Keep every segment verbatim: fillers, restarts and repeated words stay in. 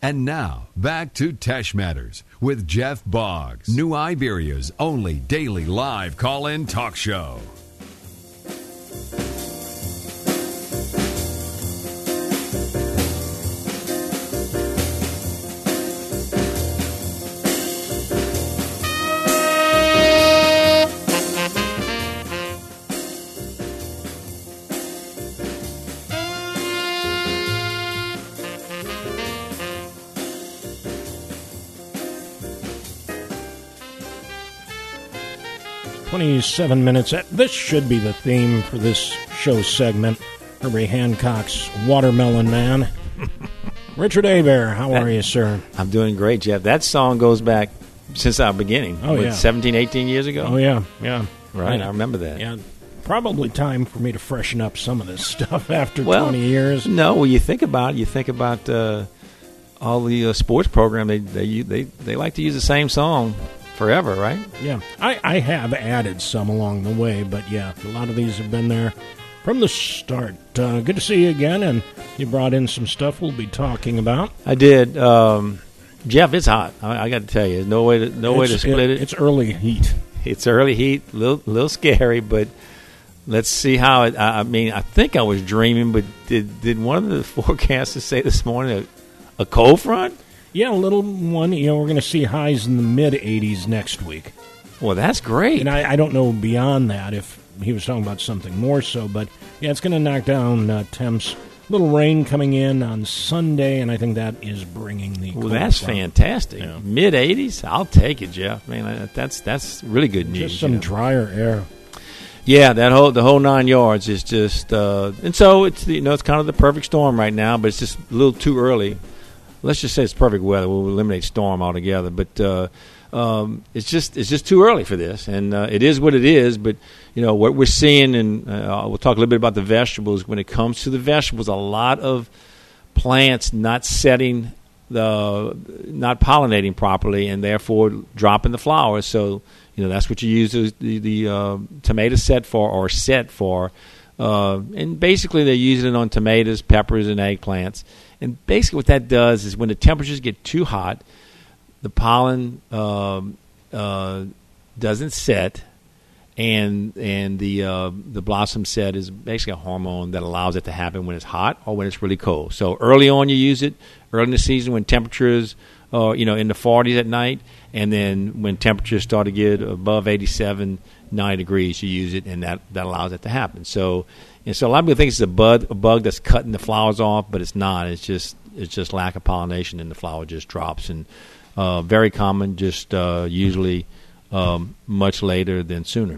And now, back to Tesh Matters with Jeff Boggs, New Iberia's only daily live call-in talk show. twenty-seven minutes. This should be the theme for this show segment. Herbie Hancock's Watermelon Man. Richard Hebert, how are you, sir? I'm doing great, Jeff. That song goes back since our beginning. Oh, what, yeah. seventeen, eighteen years ago? Oh, yeah, yeah. Right, I remember that. Yeah, probably time for me to freshen up some of this stuff after well, twenty years. No, when you think about it, you think about uh, all the uh, sports program, they, they, they, they like to use the same song forever, right? Yeah, I, I have added some along the way, but yeah, a lot of these have been there from the start. Uh, good to see you again, and you brought in some stuff we'll be talking about. I did. Um, Jeff, it's hot. I, I got to tell you, there's no way to, no way to split it, it. It's early heat. It's early heat, a little, little scary, but let's see how it, I, I mean, I think I was dreaming, but did, did one of the forecasters say this morning a, a cold front? Yeah, a little one. You know, we're going to see highs in the mid eighties next week. Well, that's great. And I, I don't know beyond that if he was talking about something more so, but yeah, it's going to knock down uh, temps. Little rain coming in on Sunday, and I think that is bringing the. Well, that's front. Fantastic. Yeah. Mid eighties, I'll take it, Jeff. Man, that's that's really good news. Just some you know? drier air. Yeah, that whole the whole nine yards is just, uh, and so it's you know it's kind of the perfect storm right now, but it's just a little too early. Let's just say it's perfect weather. We'll eliminate storm altogether, but uh, um, it's just it's just too early for this, and uh, it is what it is. But you know what we're seeing, and uh, we'll talk a little bit about the vegetables. When it comes to the vegetables, a lot of plants not setting the not pollinating properly, and therefore dropping the flowers. So you know that's what you use the the uh, tomato set for or set for, uh, and basically they're using it on tomatoes, peppers, and eggplants. And basically what that does is when the temperatures get too hot, the pollen um, uh, doesn't set, and and the uh, the blossom set is basically a hormone that allows it to happen when it's hot or when it's really cold. So early on you use it, early in the season when temperatures are you know, in the forties at night, and then when temperatures start to get above eighty-seven, ninety degrees, you use it, and that, that allows it to happen. So And so a lot of people think it's a bug, a bug that's cutting the flowers off, but it's not. It's just it's just lack of pollination, and the flower just drops. And uh, very common, just uh, usually um, much later than sooner.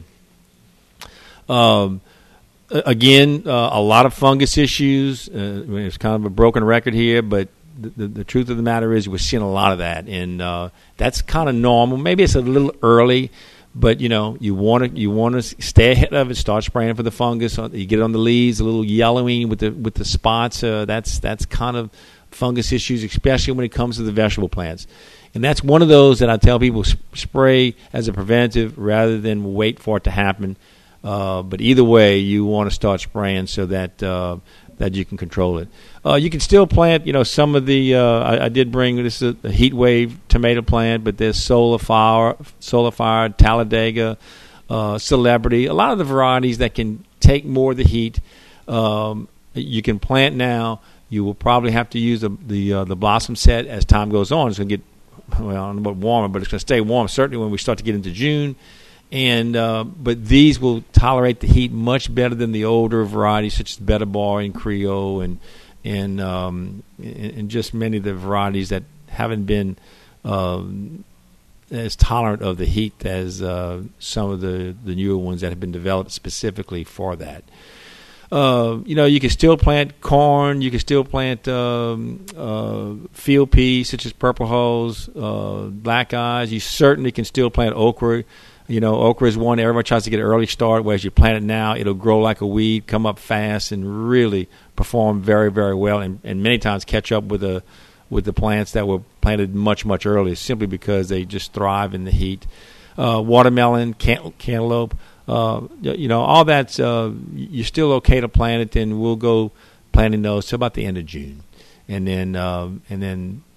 Um, again, uh, a lot of fungus issues. Uh, I mean, it's kind of a broken record here, but the, the, the truth of the matter is we're seeing a lot of that, and uh, that's kind of normal. Maybe it's a little early. But you know, you want to you want to stay ahead of it. Start spraying for the fungus. You get it on the leaves, a little yellowing with the with the spots. Uh, that's that's kind of fungus issues, especially when it comes to the vegetable plants. And that's one of those that I tell people sp- spray as a preventive rather than wait for it to happen. Uh, but either way, you want to start spraying so that uh, that you can control it. Uh, you can still plant, you know, some of the. Uh, I, I did bring this is a heat wave tomato plant, but there's Solar Fire, Solar Fire, Talladega, uh, Celebrity. A lot of the varieties that can take more of the heat. Um, you can plant now. You will probably have to use the the, uh, the blossom set as time goes on. It's going to get well, I don't know about warmer, but it's going to stay warm. Certainly when we start to get into June. And uh, but these will tolerate the heat much better than the older varieties, such as Beta Bar and Creole, and and um, and just many of the varieties that haven't been um, as tolerant of the heat as uh, some of the, the newer ones that have been developed specifically for that. Uh, you know, you can still plant corn. You can still plant um, uh, field peas, such as purple hulls, uh, black eyes. You certainly can still plant okra. You know, okra is one everybody tries to get an early start, whereas you plant it now, it'll grow like a weed, come up fast, and really perform very, very well, and, and many times catch up with the with the plants that were planted much, much earlier, simply because they just thrive in the heat. Uh, watermelon, can- cantaloupe, uh, you know, all that's uh, you're still okay to plant it, and we'll go planting those till about the end of June, and then uh, and then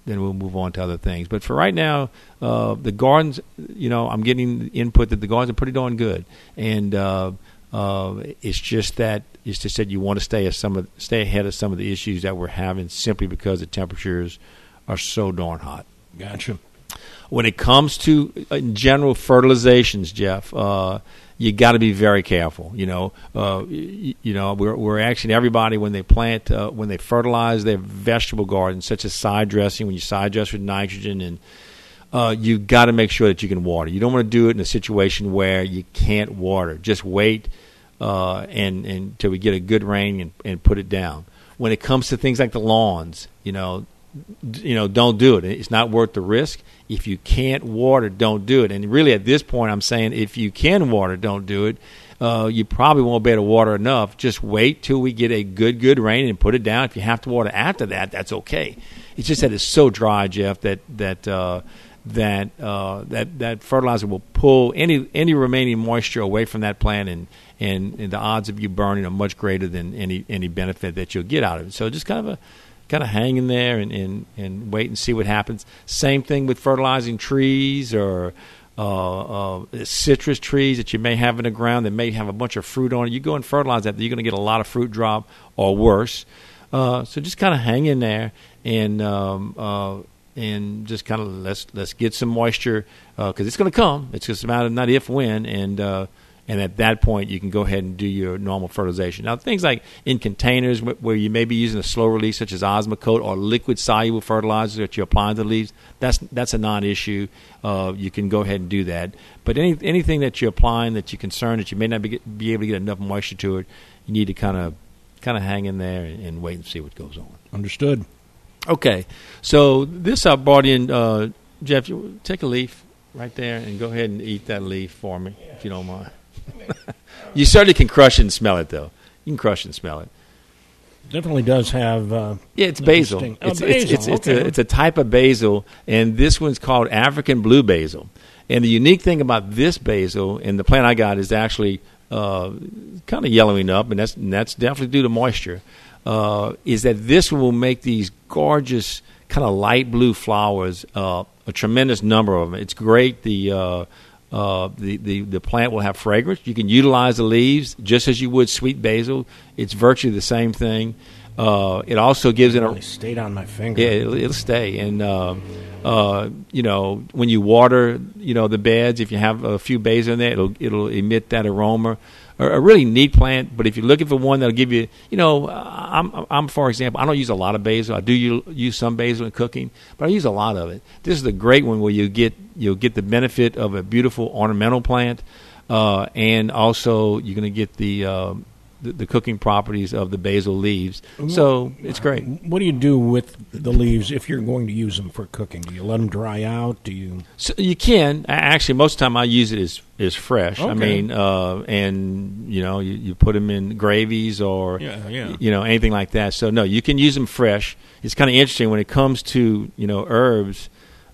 then we'll move on to other things. But for right now, uh, the gardens, you know, I'm getting the input that the gardens are pretty darn good, and uh, uh, it's just that it's just that you want to stay as some of stay ahead of some of the issues that we're having simply because the temperatures are so darn hot. Gotcha. When it comes to uh, in general fertilizations, Jeff, uh, you got to be very careful. You know, uh, you, you know, we're we're actually everybody when they plant uh, when they fertilize their vegetable gardens, such as side dressing, when you side dress with nitrogen, and uh, you got to make sure that you can water. You don't want to do it in a situation where you can't water. Just wait uh, and and until we get a good rain and, and put it down. When it comes to things like the lawns, you know. You know, don't do it. It's not worth the risk. If you can't water, don't do it. And really, at this point, I'm saying if you can water, don't do it. Uh, you probably won't be able to water enough. Just wait till we get a good, good rain and put it down. If you have to water after that, that's okay. It's just that it's so dry, Jeff, that that uh, that uh, that that fertilizer will pull any any remaining moisture away from that plant, and, and, and the odds of you burning are much greater than any any benefit that you'll get out of it. So just kind of a kind of hang in there and, and, and wait and see what happens. Same thing with fertilizing trees or uh, uh, citrus trees that you may have in the ground that may have a bunch of fruit on it. You go and fertilize that, you're going to get a lot of fruit drop or worse. Uh, so just kind of hang in there and um, uh, and just kind of let's let's get some moisture because uh, it's going to come. It's just a matter of not if, when, and uh, and at that point, you can go ahead and do your normal fertilization. Now, things like in containers where you may be using a slow release, such as Osmocote or liquid soluble fertilizer that you're applying to the leaves, that's that's a non-issue. Uh, you can go ahead and do that. But any anything that you're applying that you're concerned that you may not be, be able to get enough moisture to it, you need to kind of kind of hang in there and, and wait and see what goes on. Understood. Okay, so this I brought in. Uh, Jeff, you take a leaf right there and go ahead and eat that leaf for me, if you don't mind. You certainly can crush it and smell it, though. You can crush it and smell it. Definitely does have. Uh, yeah, it's basil. Oh, it's, basil. It's, it's, it's, okay. a, it's a type of basil, and this one's called African blue basil. And the unique thing about this basil, and the plant I got, is actually uh, kind of yellowing up, and that's and that's definitely due to moisture. Uh, is that this one will make these gorgeous kind of light blue flowers, uh, a tremendous number of them. It's great. The uh, Uh, the, the, the plant will have fragrance. You can utilize the leaves just as you would sweet basil. It's virtually the same thing. Uh, it also gives it a... It stayed on my finger. Yeah, it'll, it'll stay. And, uh, uh, you know, when you water, you know, the beds, if you have a few basil in there, it'll, it'll emit that aroma. A, a really neat plant, but if you're looking for one that'll give you, you know, I'm, I'm for example, I don't use a lot of basil. I do use some basil in cooking, but I use a lot of it. This is a great one where you get you'll get the benefit of a beautiful ornamental plant, uh, and also you're going to get the, uh, the the cooking properties of the basil leaves. So it's great. What do you do with the leaves if you're going to use them for cooking? Do you let them dry out? Do you? So you can actually. Most of the time, I use it as is fresh. Okay. I mean, uh, and you know, you, you put them in gravies or yeah, yeah. you know anything like that. So no, you can use them fresh. It's kind of interesting when it comes to you know herbs.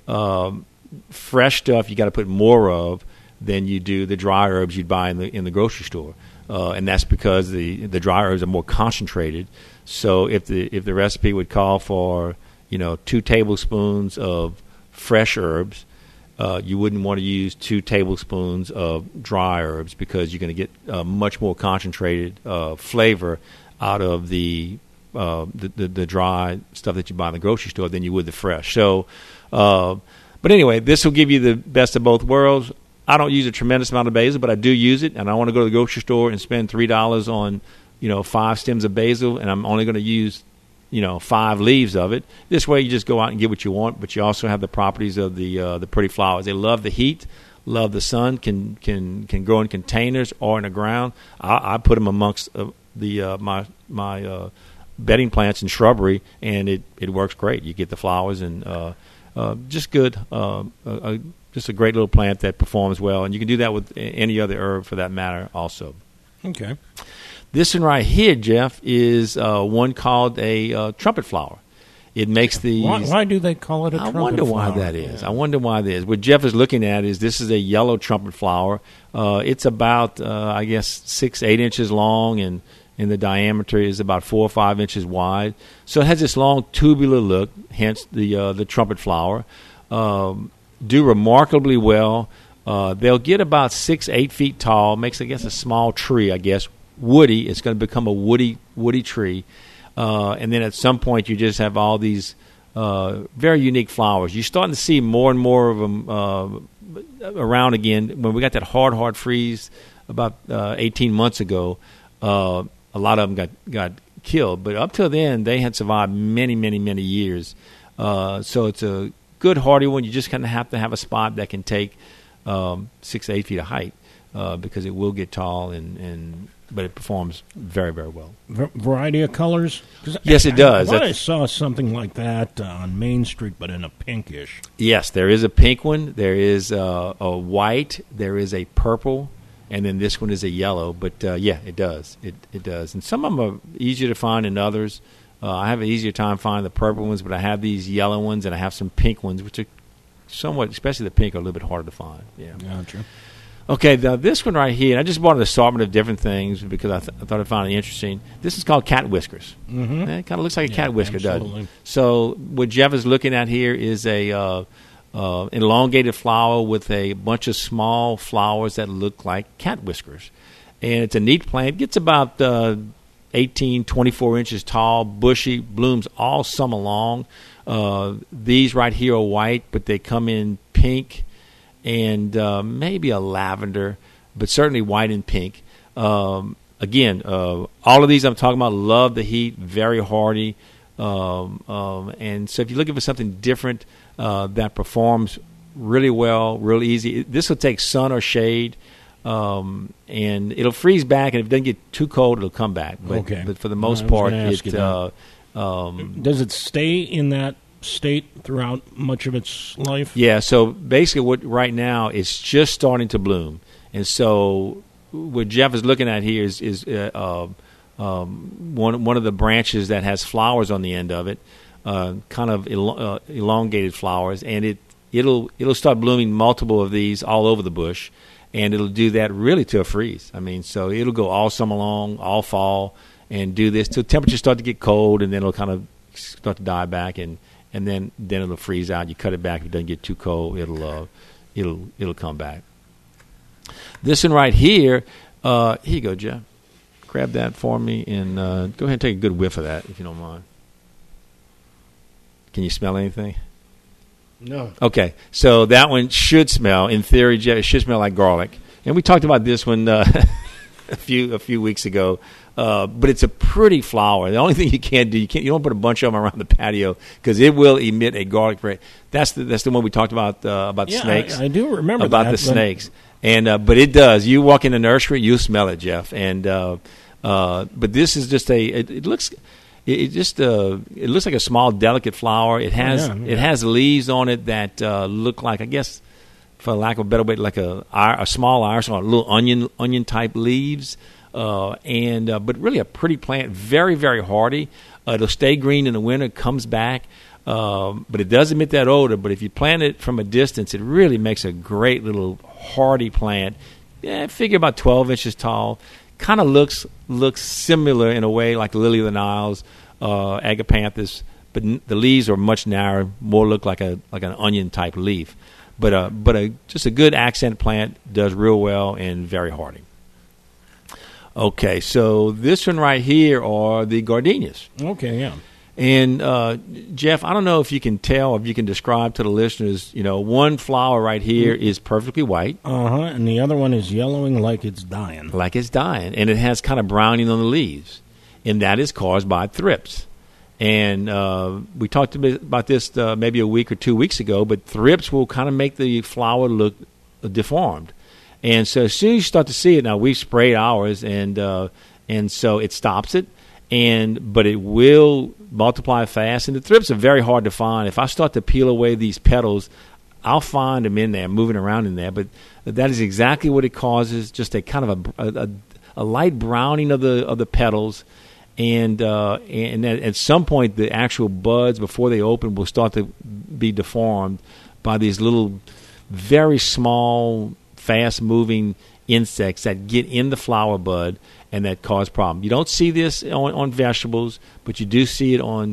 Um, fresh stuff you got to put more of than you do the dry herbs you'd buy in the in the grocery store. Uh, and that's because the the dry herbs are more concentrated. So if the if the recipe would call for you know two tablespoons of fresh herbs, uh, you wouldn't want to use two tablespoons of dry herbs because you're going to get uh, much more concentrated uh, flavor out of the, uh, the, the the dry stuff that you buy in the grocery store than you would the fresh. So, uh, but anyway, this will give you the best of both worlds. I don't use a tremendous amount of basil, but I do use it, and I want to go to the grocery store and spend three dollars on, you know, five stems of basil, and I'm only going to use, you know, five leaves of it. This way, you just go out and get what you want, but you also have the properties of the uh, the pretty flowers. They love the heat, love the sun, can can can grow in containers or in the ground. I, I put them amongst uh, the uh, my my uh, bedding plants and shrubbery, and it, it works great. You get the flowers and uh, uh, just good. Uh, a, Just a great little plant that performs well, and you can do that with any other herb for that matter also. Okay. This one right here, Jeff, is uh, one called a uh, trumpet flower. It makes these... Why, why do they call it a I trumpet wonder flower? why that is. Yeah. I wonder why that is. What Jeff is looking at is this is a yellow trumpet flower. Uh, it's about, uh, I guess, six, eight inches long, and and the diameter is about four or five inches wide. So it has this long tubular look, hence the uh, the trumpet flower. Um, do remarkably well. Uh, they'll get about six, eight feet tall. Makes, I guess, a small tree, I guess. Woody. It's going to become a woody woody tree. Uh, and then at some point you just have all these uh, very unique flowers. You're starting to see more and more of them uh, around again. When we got that hard, hard freeze about uh, eighteen months ago, uh, a lot of them got, got killed. But up till then, they had survived many, many, many years. Uh, so it's a good hardy one. You just kind of have to have a spot that can take um, six to eight feet of height uh, because it will get tall, and, and but it performs very, very well. V- variety of colors? Yes, it does. I, I, I saw something like that uh, on Main Street, but in a pinkish. Yes, there is a pink one. There is uh, a white. There is a purple. And then this one is a yellow. But, uh, yeah, it does. It it does. And some of them are easier to find than others. Uh, I have an easier time finding the purple ones, but I have these yellow ones, and I have some pink ones, which are somewhat, especially the pink, are a little bit harder to find. Yeah. Gotcha. Okay, the, this one right here, I just bought an assortment of different things because I, th- I thought I found it interesting. This is called cat whiskers. Mm-hmm. It kind of looks like a yeah, cat whisker, absolutely. doesn't it? So what Jeff is looking at here is a uh, uh, elongated flower with a bunch of small flowers that look like cat whiskers. And it's a neat plant. It gets about uh, eighteen, twenty-four inches tall, bushy, blooms all summer long. Uh, these right here are white, but they come in pink and uh, maybe a lavender, but certainly white and pink. Um, again, uh, all of these I'm talking about love the heat, very hardy. Um, um, and so if you're looking for something different uh, that performs really well, real easy, this will take sun or shade, um, and it'll freeze back, and if it doesn't get too cold, it'll come back. But, okay. but for the most I part, was gonna ask it... Uh, um, Does it stay in that state throughout much of its life? Yeah, so basically what right now it's just starting to bloom. And so what Jeff is looking at here is, is uh, uh, um, one one of the branches that has flowers on the end of it, uh, kind of el- uh, elongated flowers, and it, it'll it'll start blooming multiple of these all over the bush, and it'll do that really to a freeze. I mean, so it'll go all summer long, all fall, and do this till temperatures start to get cold, and then it'll kind of start to die back, and And then, then it'll freeze out. You cut it back if it doesn't get too cold. It'll uh, it'll it'll come back. This one right here, uh, here you go, Jeff. Grab that for me and uh, go ahead and take a good whiff of that if you don't mind. Can you smell anything? No. Okay, so that one should smell, in theory, Jeff, it should smell like garlic. And we talked about this one uh, a few a few weeks ago. Uh, but it's a pretty flower. The only thing you can't do, you can't, you don't put a bunch of them around the patio because it will emit a garlic spray. That's the that's the one we talked about uh, about yeah, snakes. I, I do remember about that, the snakes. And uh, but it does. You walk in the nursery, you smell it, Jeff. And uh, uh, but this is just a. It, it looks. It, it just. Uh, it looks like a small, delicate flower. It has. Oh, yeah, yeah. It has leaves on it that uh, look like, I guess, for lack of a better way, like a a small iris or a little onion onion type leaves. Uh, and uh, but really a pretty plant, very, very hardy. Uh, it'll stay green in the winter, comes back, um, but it does emit that odor. But if you plant it from a distance, it really makes a great little hardy plant. Yeah, I figure about twelve inches tall. Kind of looks looks similar in a way like the lily of the Niles, uh, agapanthus, but n- the leaves are much narrower, more look like a like an onion type leaf. But uh, but a, just a good accent plant, does real well and very hardy. Okay, so this one right here are the gardenias. Okay, yeah. And, uh, Jeff, I don't know if you can tell, if you can describe to the listeners, you know, one flower right here is perfectly white. Uh-huh, and the other one is yellowing like it's dying. Like it's dying, and it has kind of browning on the leaves. And that is caused by thrips. And uh, we talked a bit about this uh, maybe a week or two weeks ago, but thrips will kind of make the flower look deformed. And so as soon as you start to see it, now we sprayed ours, and uh, and so it stops it, and but it will multiply fast. And the thrips are very hard to find. If I start to peel away these petals, I'll find them in there, moving around in there. But that is exactly what it causes, just a kind of a, a, a light browning of the of the petals. And uh, and at some point, the actual buds, before they open, will start to be deformed by these little, very small, fast-moving insects that get in the flower bud and that cause problem. You don't see this on, on vegetables, but you do see it on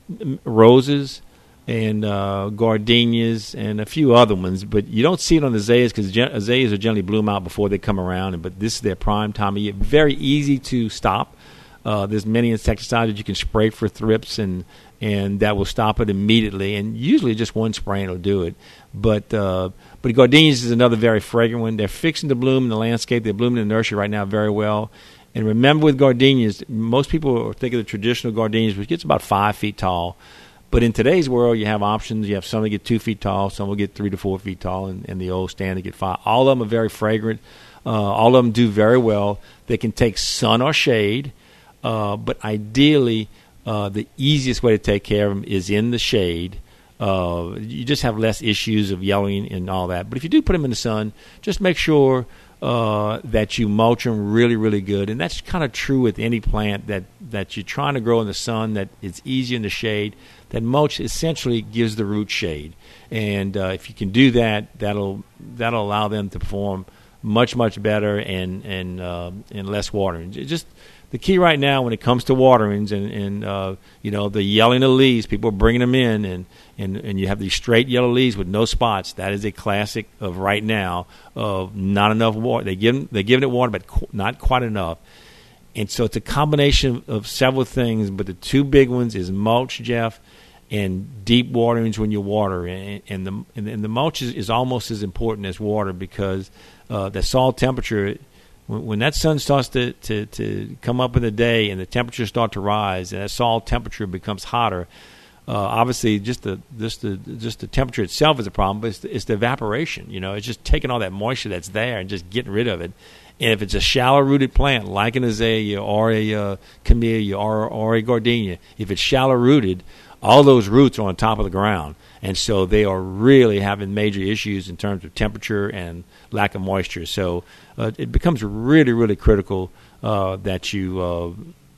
roses and uh, gardenias and a few other ones, but you don't see it on azaleas because azaleas are generally bloom out before they come around. But this is their prime time of year. Very easy to stop. Uh, there's many insecticides that you can spray for thrips, and and that will stop it immediately. And usually just one spraying will do it. But uh, but gardenias is another very fragrant one. They're fixing to bloom in the landscape. They're blooming in the nursery right now very well. And remember with gardenias, most people think of the traditional gardenias, which gets about five feet tall. But in today's world, you have options. You have some that get two feet tall, some will get three to four feet tall, and, and the old standard get five. All of them are very fragrant. Uh, all of them do very well. They can take sun or shade, uh, but ideally, uh, the easiest way to take care of them is in the shade. Uh, you just have less issues of yellowing and all that. But if you do put them in the sun, just make sure uh, that you mulch them really, really good. And that's kind of true with any plant that, that you're trying to grow in the sun, that it's easy in the shade. That mulch essentially gives the root shade, and uh, if you can do that, that'll that'll allow them to perform much much better and and uh, and less watering. Just the key right now when it comes to waterings and and uh, you know the yellowing of leaves, people are bringing them in, and, and and you have these straight yellow leaves with no spots. That is a classic of right now of not enough water. They give they're giving it water, but qu- not quite enough. And so it's a combination of several things, but the two big ones is mulch, Jeff, and deep waterings when you water. And, and, the, and the mulch is, is almost as important as water because uh, the soil temperature, when, when that sun starts to, to, to come up in the day and the temperatures start to rise and that soil temperature becomes hotter, uh, obviously just the, just, the, just the temperature itself is a problem, but it's the, it's the evaporation. You know, it's just taking all that moisture that's there and just getting rid of it. And if it's a shallow-rooted plant like an azalea or a uh, camellia or, or a gardenia, if it's shallow-rooted, all those roots are on top of the ground. And so they are really having major issues in terms of temperature and lack of moisture. So uh, it becomes really, really critical uh, that you, uh,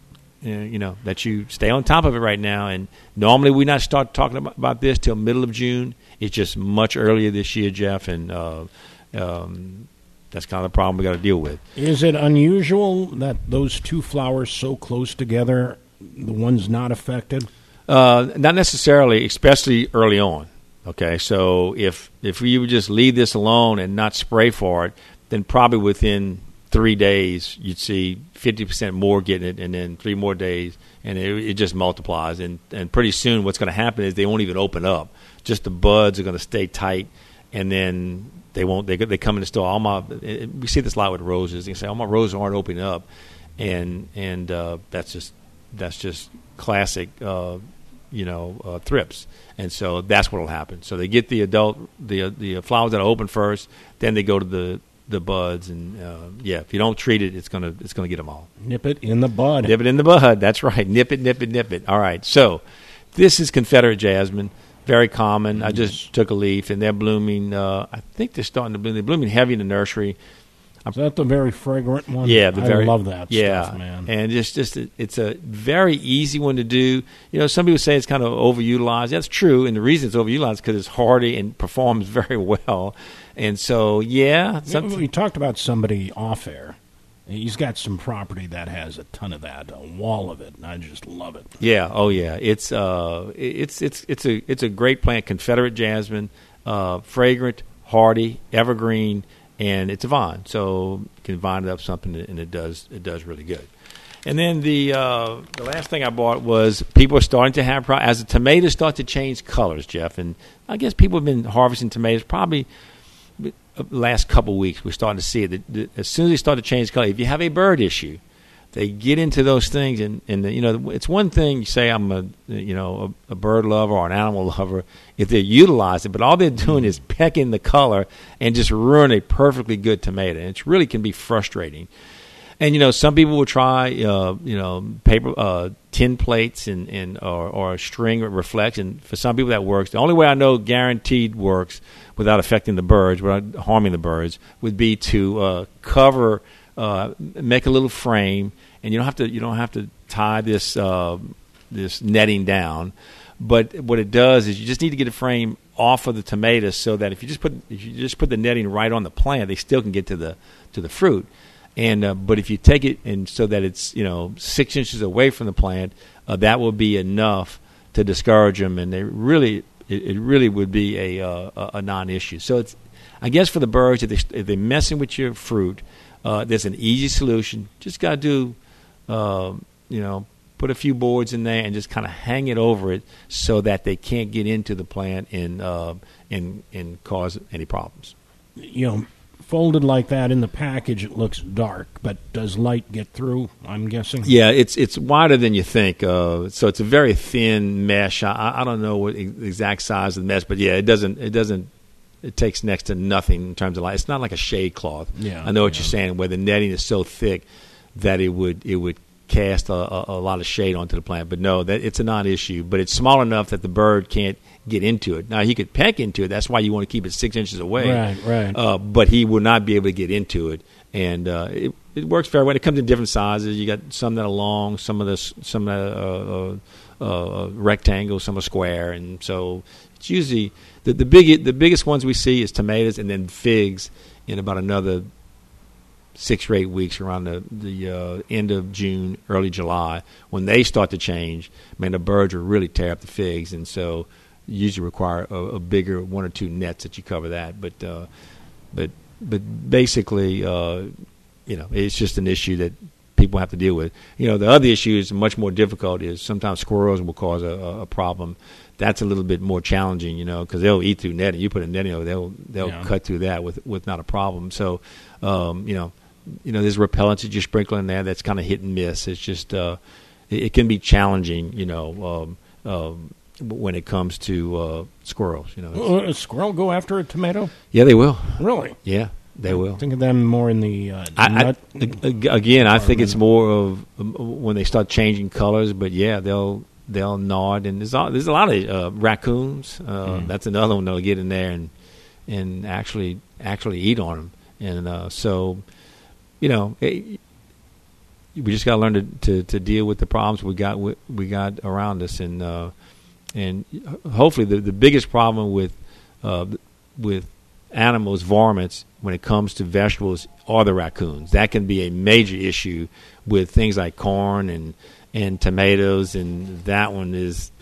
you know, that you stay on top of it right now. And normally we not start talking about, about this till middle of June. It's just much earlier this year, Jeff, and uh, um, that's kind of the problem we got to deal with. Is it unusual that those two flowers so close together, the one's not affected? Uh, not necessarily, especially early on. Okay, so if if you would just leave this alone and not spray for it, then probably within three days you'd see fifty percent more getting it, and then three more days, and it, it just multiplies. And, and pretty soon what's going to happen is they won't even open up. Just the buds are going to stay tight, and then they won't. They they come in the store. All my we see this a lot with roses. You say all my roses aren't opening up, and and uh, that's just that's just classic. Uh, you know, uh, thrips. And so that's what will happen. So they get the adult, the uh, the flowers that are open first, then they go to the, the buds. And, uh, yeah, if you don't treat it, it's going to it's gonna get them all. Nip it in the bud. Nip it in the bud. That's right. Nip it, nip it, nip it. All right. So this is Confederate jasmine. Very common. Mm-hmm. I just took a leaf, and they're blooming. Uh, I think they're starting to bloom. They're blooming heavy in the nursery. Is that the very fragrant one? Yeah, the I very, love that yeah, stuff, man. And just, just it's a very easy one to do. You know, some people say it's kind of overutilized. That's true, and the reason it's overutilized is because it's hardy and performs very well. And so, yeah. We, we talked about somebody off air. He's got some property that has a ton of that, a wall of it, and I just love it. Yeah, oh yeah, it's uh, it's it's it's a it's a great plant, Confederate jasmine, uh, fragrant, hardy, evergreen. And it's a vine, so you can vine it up something, and it does it does really good. And then the uh, the last thing I bought was people are starting to have, as the tomatoes start to change colors, Jeff, and I guess people have been harvesting tomatoes probably the last couple of weeks. We're starting to see it. As soon as they start to change color, if you have a bird issue, they get into those things, and, and you know, it's one thing you say I'm a you know a, a bird lover or an animal lover if they utilize it, but all they're doing is pecking the color and just ruin a perfectly good tomato, and it really can be frustrating. And you know, some people will try uh, you know paper uh, tin plates and, and or, or a string that reflects, and for some people that works. The only way I know guaranteed works without affecting the birds, without harming the birds, would be to uh, cover. Uh, make a little frame, and you don't have to. You don't have to tie this uh, this netting down. But what it does is you just need to get a frame off of the tomatoes, so that if you just put if you just put the netting right on the plant, they still can get to the to the fruit. And uh, but if you take it and so that it's you know six inches away from the plant, uh, that will be enough to discourage them, and they really it, it really would be a, uh, a non-issue. So it's I guess for the birds, if, they, if they're messing with your fruit, uh, there's an easy solution. Just got to do, uh, you know, put a few boards in there and just kind of hang it over it so that they can't get into the plant and uh, and and cause any problems. You know, folded like that in the package, it looks dark, but does light get through, I'm guessing? Yeah, it's it's wider than you think. Uh, so it's a very thin mesh. I, I don't know what the exact size of the mesh, but yeah, it doesn't it doesn't. It takes next to nothing in terms of light. It's not like a shade cloth. Yeah, I know what yeah. you're saying, where the netting is so thick that it would it would cast a, a, a lot of shade onto the plant. But no, that it's a non-issue. But it's small enough that the bird can't get into it. Now, he could peck into it. That's why you want to keep it six inches away. Right, right. Uh, but he will not be able to get into it. And uh, it, it works very well. It comes in different sizes. You got some that are long, some of the some that are uh, uh, uh, rectangle, some are square, and so it's usually the the big the biggest ones we see is tomatoes and then figs in about another six or eight weeks around the the uh, end of June, early July, when they start to change. Man, the birds will really tear up the figs, and so you usually require a, a bigger one or two nets that you cover that. But uh, but but basically, uh, you know, it's just an issue that people have to deal with. You know, the other issue is much more difficult. Is sometimes squirrels will cause a, a problem. That's a little bit more challenging, you know, because they'll eat through netting. You put a netting over, they'll they'll Yeah. cut through that with with not a problem. So, um, you know, you know, there's repellents that you sprinkle in there that's kind of hit and miss. It's just uh, it, it can be challenging, you know, um, um, when it comes to uh, squirrels. You know, Will a squirrel go after a tomato? yeah, they will. Really? Yeah, they will. Think of them more in the uh, I, nut. I, ag- again, I think it's more of um, when they start changing colors. But yeah, they'll they'll nod, and there's all, there's a lot of uh, raccoons. Uh, Mm. That's another one that'll get in there and and actually actually eat on them. And uh, so, you know, it, we just got to learn to, to to deal with the problems we got we, we got around us, and uh, and hopefully the the biggest problem with uh, with animals, varmints, when it comes to vegetables, are the raccoons. That can be a major issue with things like corn and and tomatoes, and that one is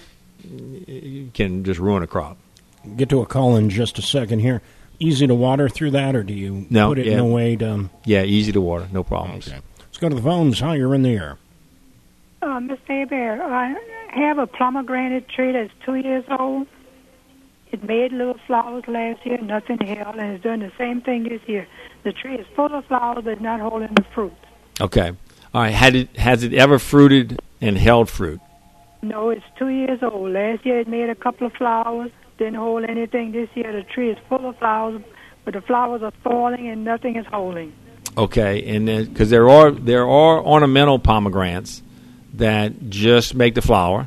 can just ruin a crop. Get to a call in just a second here. Easy to water through that, or do you No, put it yeah. in a way to... Yeah, easy to water, no problems. Okay. Let's go to the phones. Hi, you're in the air. Uh, Mister Bear, I have a pomegranate tree that's two years old. It made little flowers last year, nothing held, and it's doing the same thing this year. The tree is full of flowers, but not holding the fruit. Okay. All right. Had it has it ever fruited and held fruit? No, it's two years old. Last year it made a couple of flowers, didn't hold anything. This year the tree is full of flowers, but the flowers are falling and nothing is holding. Okay, and because there are there are ornamental pomegranates that just make the flower,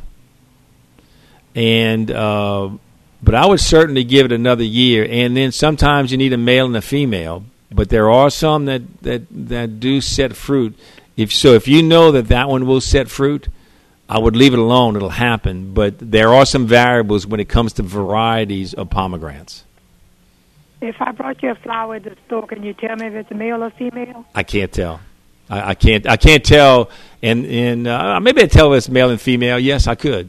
and uh, but I would certainly give it another year. And then sometimes you need a male and a female, but there are some that that, that do set fruit. If so, if you know that that one will set fruit, I would leave it alone. It'll happen. But there are some variables when it comes to varieties of pomegranates. If I brought you a flower at the store, can you tell me if it's a male or female? I can't tell. I, I can't. I can't tell. And and uh, maybe I tell if it's male and female. Yes, I could.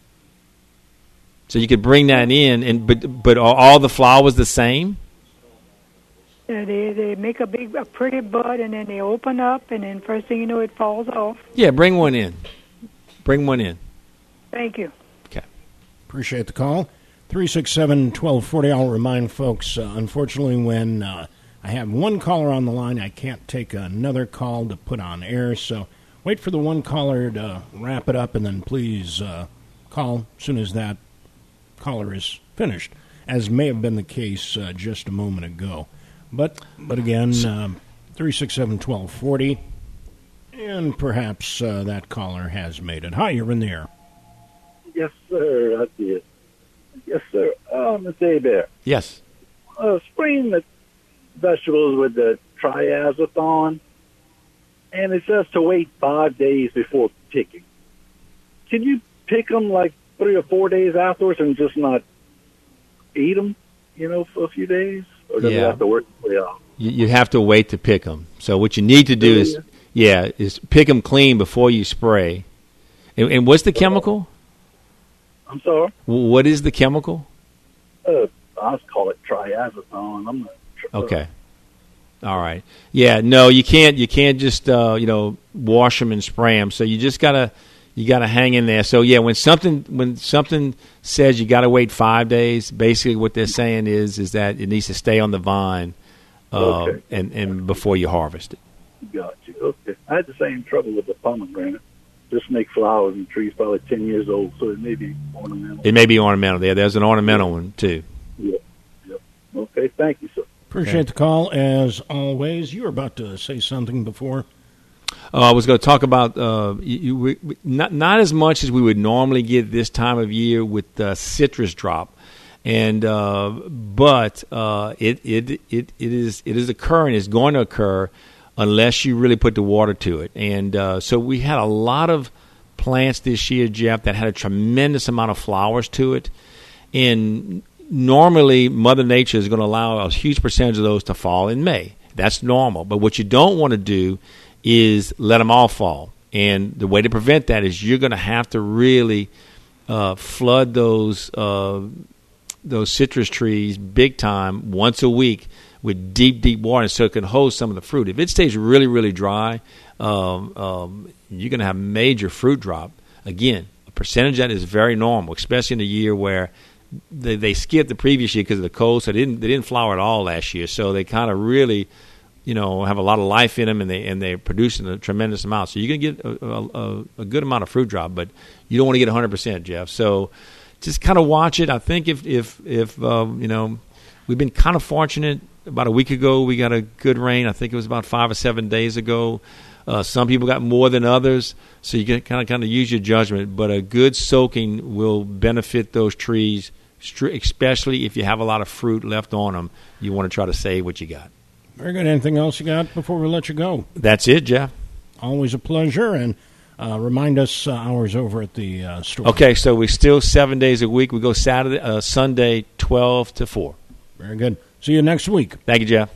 So you could bring that in, and but but are all the flowers the same? Uh, they they make a big, a pretty bud, and then they open up, and then first thing you know, it falls off. Yeah, bring one in. Bring one in. Thank you. Okay. Appreciate the call. three six seven, one two four zero. I'll remind folks, uh, unfortunately, when uh, I have one caller on the line, I can't take another call to put on air. So wait for the one caller to wrap it up, and then please uh, call as soon as that caller is finished, as may have been the case uh, just a moment ago. But but again, um, three six seven, one two four zero, and perhaps uh, that caller has made it. Hi, you're in the air. Yes, sir, I did. Yes, sir. Uh, Mister Bear, Yes. uh, spraying the vegetables with the triazothon, and it says to wait five days before picking. Can you pick them like three or four days afterwards and just not eat them, you know, for a few days, or does Yeah. it have to work its way out? You, you have to wait to pick them. So what you need to do Really? is, yeah, is pick them clean before you spray. And, and what's the chemical? I'm sorry. W- What is the chemical? Uh, I was call it triazethone. I'm not sure. Okay. All right. Yeah. No, you can't. You can't just uh, you know wash them and spray them. So you just gotta you gotta hang in there. So yeah, when something when something says you gotta wait five days, basically what they're saying is is that it needs to stay on the vine, uh, Okay. and and before you harvest it. Got you. Okay. I had the same trouble with the pomegranate. Just make flowers, and the tree's probably ten years old, so it may be ornamental. It may be ornamental. There, there's an ornamental one too. Yep. Yep. Okay. Thank you, sir. Appreciate the call, as always. You were about to say something before. Uh, I was going to talk about uh, you, you, we, we- not not as much as we would normally get this time of year with uh, citrus drop, and uh, but uh, it, it it it is it is occurring. It's going to occur unless you really put the water to it. And uh, so we had a lot of plants this year, Jeff, that had a tremendous amount of flowers to it, and normally Mother Nature is going to allow a huge percentage of those to fall in May. That's normal. But what you don't want to do is let them all fall. And the way to prevent that is you're going to have to really uh, flood those uh, those citrus trees big time once a week with deep, deep water so it can hold some of the fruit. If it stays really, really dry, um, um, you're going to have major fruit drop. Again, a percentage of that is very normal, especially in a year where they, they skipped the previous year because of the cold, so they didn't they didn't flower at all last year. So they kind of really, you know, have a lot of life in them, and they and they're producing a tremendous amount. So you're going to get a, a, a good amount of fruit drop, but you don't want to get one hundred percent, Jeff. So just kind of watch it. I think if if if um, you know, we've been kind of fortunate. About a week ago, we got a good rain. I think it was about five or seven days ago. Uh, some people got more than others, so you can kind of kind of use your judgment. But a good soaking will benefit those trees, especially if you have a lot of fruit left on them. You want to try to save what you got. Very good. Anything else you got before we let you go? That's it, Jeff. Always a pleasure. And uh, remind us uh, hours over at the uh, store. Okay, so we're still seven days a week. We go Saturday, uh, Sunday, twelve to four. Very good. See you next week. Thank you, Jeff.